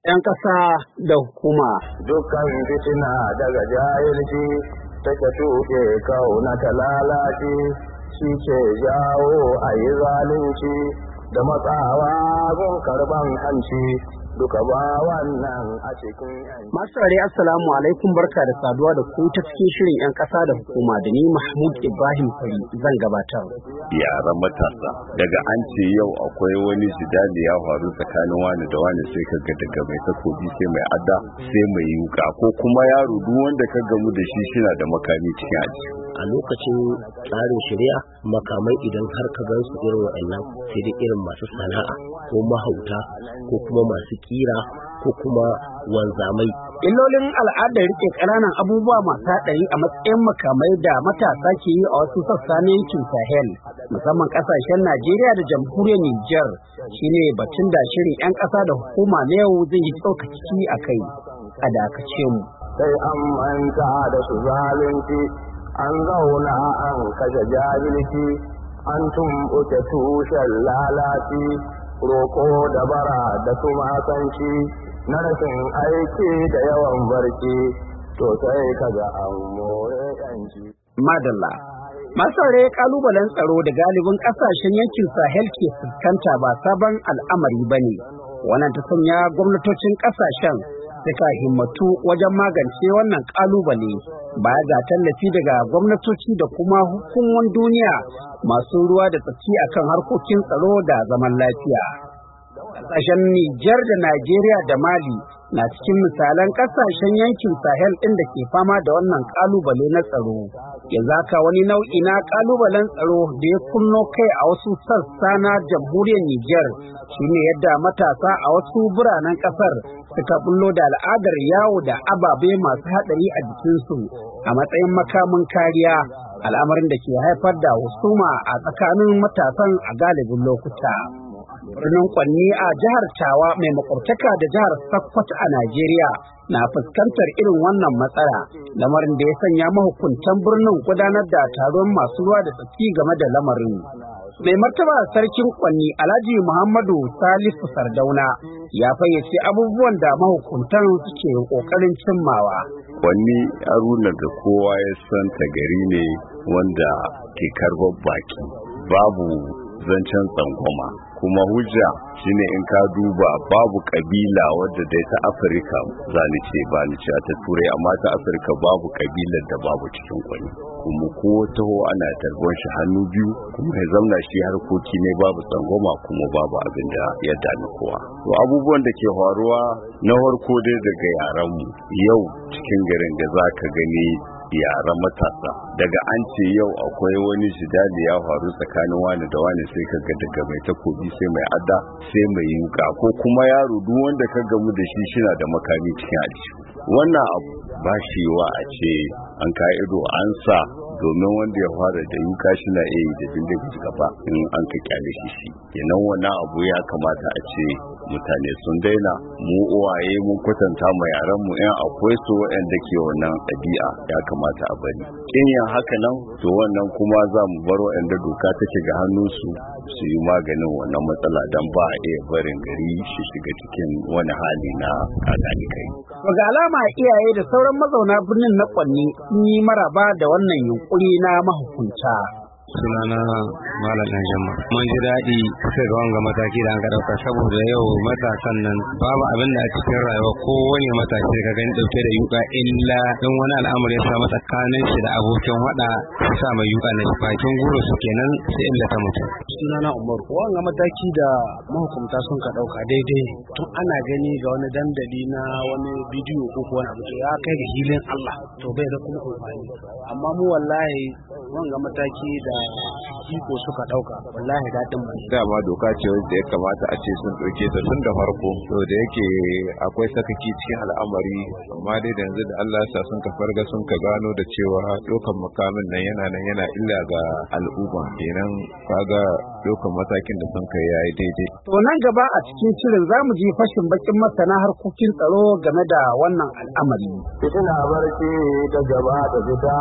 'yan ƙasa da hukuma. Dukkan fitina daga jahilci take tuke kauna ta lalace, shi ke jawo a yi zalunci da matsawa gun karban hanci. Duka ba wannan a cikin yanci. Masu saurare assalamu alaikum, barka da saduwa da ku ta cikin shirin 'yan ƙasa da hukuma da ni Mahmud Ibrahim Fari zan gabatar. Yaran matasa daga an ce yau akwai wani jidali ya faru tsakanin wani da wani, sai ka ga daga mai takobi sai mai adda sai mai yuka, ko kuma yaro duk wanda ka gamu da shi shina da makami cikin aji. A lokacin tsarin shari'a makamai idan har ka gan su irin waɗannan sai dai irin masu sana'a ko mahauta ko kuma masu kira ko kuma wanzamai. Illolin al'adar rike ƙananan abubuwa masu haɗari a matsayin makamai da matasa ke yi a wasu sassa na yankin Sahel, musamman ƙasashen Najeriya da jamhuriyar Nijar, shine batun da shirin 'yan ƙasa da hukuma na yau zai yi tsokaci a kai. A dakace mu. Sai an manta da su zalunci, an zauna an kashe jahilci, an tumɓuke tushen lalaci, roƙo da bara da tumasanci, na rashin aiki da yawan barci, to sai kaga an more yanci. Madalla. Masare kalubalen tsaro da galibin ƙasashen yankin Sahel ke fuskanta ba sabon al'amari ba ne. Wannan ta sanya gwamnatocin ƙasashen suka himmatu wajen magance wannan kalubale, baya ga tallafi daga gwamnatoci da kuma hukumomin duniya masu ruwa da tsaki akan harkokin tsaro da zaman lafiya. Ƙasashen Nijar da Najeriya da Mali na cikin misalan ƙasashen yankin Sahel ɗin da ke fama da wannan kalubale na tsaro. Yanzu haka wani nau'i na kalubalen tsaro da ya kunno kai a wasu sassa na jamhuriyar Nijar shine yadda matasa a wasu biranen ƙasar suka bullo da al'adar yawo da ababe masu haɗari a jikinsu a matsayin makamin kariya, al'amarin da ke haifar da husuma a tsakanin matasan a galibin lokuta. Birnin Kwanni a jihar Tawa mai makwabtaka da jihar Sokoto a Najeriya na fuskantar irin wannan matsala, lamarin da ya sanya mahukuntan birnin gudanar da taron masu ruwa da tsaki game da lamarin. Mai martaba sarkin Kwanni Alhaji Muhammadu Salisu Sardauna ya fayyace abubuwan da mahukuntan suke kokarin cimmawa. Kwanni aruna da kowa ya san ta gari ne wanda ke karbar baki, babu zancen tsangwama, kuma hujja shine in ka duba babu kabila wadda dai ta Afirka zani ce ba ni ce ta Turai, amma ta Afirka babu kabilar da babu cikin Kwanni, kuma ko taho ana tarbon shi hannu biyu, kuma ya zamna shi harkoki ne babu tsangwama kuma babu abin da ya dami kowa. To abubuwan da ke faruwa na farko dai daga yaran mu yau cikin garin da zaka gani yaran matasa daga an ce yau akwai wani jidali ya faru tsakanin wani da wani, sai ka ga daga mai takobi sai mai adda sai mai yuka, ko kuma yaro duk wanda ka gamu da shi shina da makami cikin aljihu. Wannan abu ba shi wa a ce an ka ido an sa, domin wanda ya fara da yuka shi na iya da bindiga gaba in an ka kyale shi. Kenan wannan abu ya kamata a ce mutane sun daina, mu uwaye mun kwatanta ma yaran mu in akwai su waɗanda ke wannan ɗabi'a ya kamata a bari. In yin haka nan to wannan kuma za mu bar waɗanda doka take ga hannunsu su yi maganin wannan matsala, don ba a iya barin gari shi shiga cikin wani hali na kakani kai. Ga alama iyaye da sauran mazauna birnin na Kwanni sun yi maraba da wannan yunkuri na mahukunta. Sunana Malam Jamma. Mun ji daɗi sai ga wanga mataki da an ka ɗauka, saboda yau matasan nan babu abin da a cikin rayuwa kowane matashi ka gani ɗauke da yuka illa in wani al'amari ya samu tsakanin shi da abokin waɗa su sa mai yuka na bakin guro su kenan sai illa ta mutu. Sunana Umar. Wanga mataki da mahukunta sun ka ɗauka daidai tun ana gani ga wani dandali na wani bidiyo ko wani abu ya kai ga hilin Allah to bai da kuma amfani. Amma mu wallahi wanga mataki da iko suka dauka wallahi dadin mu. Dama doka ce wanda ya kamata a ce sun dauke ta tun da farko, to da yake akwai sakaki cikin al'amari, amma dai da yanzu da Allah ya sa sun ka farga sun ka gano da cewa dokan makamin nan yana illa ga al'umma, kenan kaga dokan matakin da sun kai yayi daidai. To nan gaba a cikin shirin zamu ji fashin bakin masana harkokin tsaro game da wannan al'amari. Fitina barci ta gaba da fita,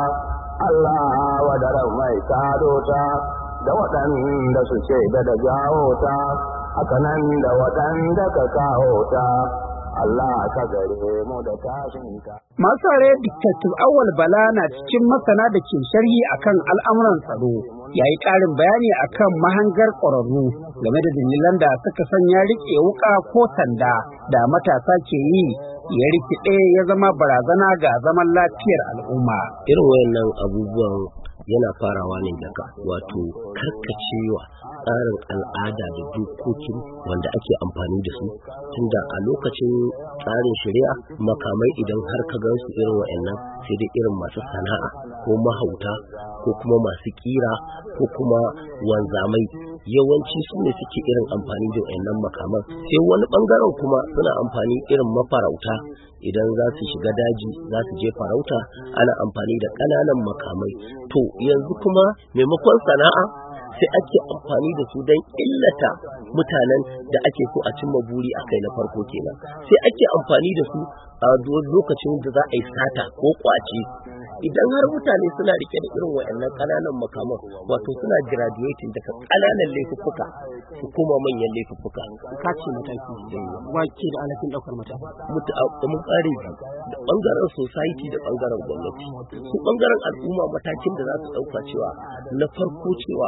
Allah wadaran mai kado ta, da waɗanda su ce da jawo ta, hakanan da waɗanda ka kawo ta, Allah ka gare mu da tashinta. Masu rare Detective Awal Bala na cikin masana da ke sharhi akan al'amuran tsaro. Ya yi ƙarin bayani akan mahangar ƙwararru game da dalilan da suka sanya riƙe wuƙa ko sanda da matasa ke yi ya rikide ya zama barazana ga zaman lafiyar al'umma. Irin wayannan abubuwan yana farawa ne daga wato karkacewa tsarin al'ada da dokokin wanda ake amfani da su, tunda a lokacin tsarin shari'a makamai idan har ka gan su irin wayannan sai dai irin masu sana'a ko mahauta ko kuma masu kira ko kuma wanzamai, yawanci su ne suke irin amfani da wayannan makaman. Sai wani bangaren kuma suna amfani irin mafarauta, idan za su shiga daji za su je farauta ana amfani da ƙananan makamai. To yanzu kuma maimakon sana'a sai ake amfani da su don illata mutanen da ake so a cimma buri a kai na farko kenan. Sai ake amfani da su a lokacin da za a yi sata ko kwace. Idan har mutane suna rike da irin wayannan ƙananan makaman, wato suna graduating daga ƙananan laifuffuka su koma manyan laifuffuka. Ka ce mataki wake da alhakin ɗaukar mataki. Mun tsare da ɓangaren society da ɓangaren gwamnati. Su ɓangaren al'umma matakin da za su ɗauka cewa na farko cewa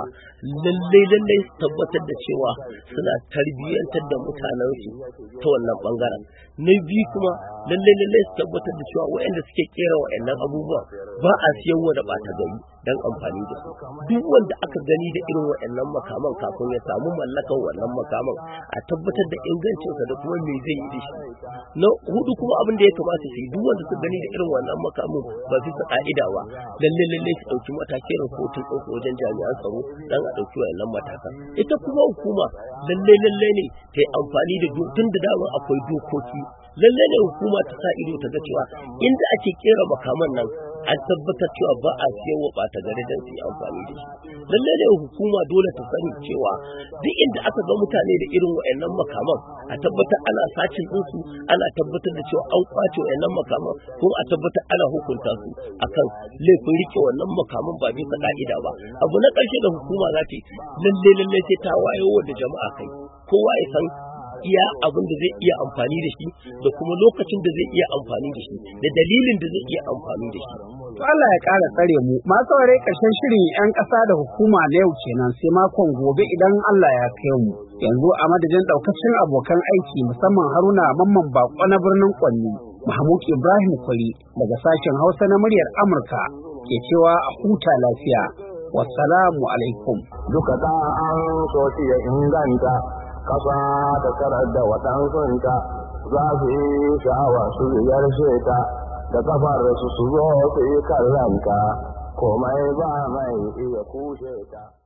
lallai su tabbatar da cewa suna tarbiyyantar da mutanensu ta wannan ɓangaren. Na biyu kuma lallai su tabbatar da cewa waɗanda suke kera waɗannan abubuwa ba a siyan wa da ɓata gari don amfani da su. Duk wanda aka gani da irin waɗannan makaman kafin ya samu mallakan wannan makaman a tabbatar da ingancinsa da kuma me zai yi da shi. Na hudu kuma abin da ya kamata su yi, duk wanda su gani da irin wannan makaman ba bisa ka'ida ba lallai su ɗauki matakin rahoton ɗauka wajen jami'an tsaro don a ɗauki waɗannan matakan. Ita kuma hukuma lallai ne ta yi amfani da tun da dama akwai dokoki. Lallai ne hukuma ta sa ido ta ga cewa inda ake kera makaman nan an tabbatar cewa ba a siyan wa ɓata gari don su yi amfani da shi. Lallai ne hukuma dole ta sani cewa duk inda aka ga mutane da irin wa'annan makaman a tabbatar ana sacin ɗinsu, ana tabbatar da cewa an kwace wa'annan makaman, kuma a tabbatar ana hukunta su akan laifin rike wannan makaman ba bisa ka'ida ba. Abu na ƙarshe da hukuma za ta yi lallai sai ta wayo da jama'a kai, kowa ya san iya abin da zai iya amfani da shi da kuma lokacin da zai iya amfani da shi da dalilin da zai iya amfani da shi. To Allah ya ƙara tsare mu. Masu saurare ƙarshen shirin 'yan ƙasa da hukuma na yau kenan, sai makon gobe idan Allah ya kai mu. Yanzu a madadin ɗaukacin abokan aiki musamman Haruna Mamman Bako na birnin Kwanni, Mahmud Ibrahim Kwari daga sashen Hausa na muryar Amurka ke cewa a huta lafiya. Wassalamu alaikum. Duka da an so shi ya inganta kasa ta karar da waɗansunta za su yi sha'awa su ziyarce ta da kafar su zo su yi kallanta komai ba mai iya kushe ta.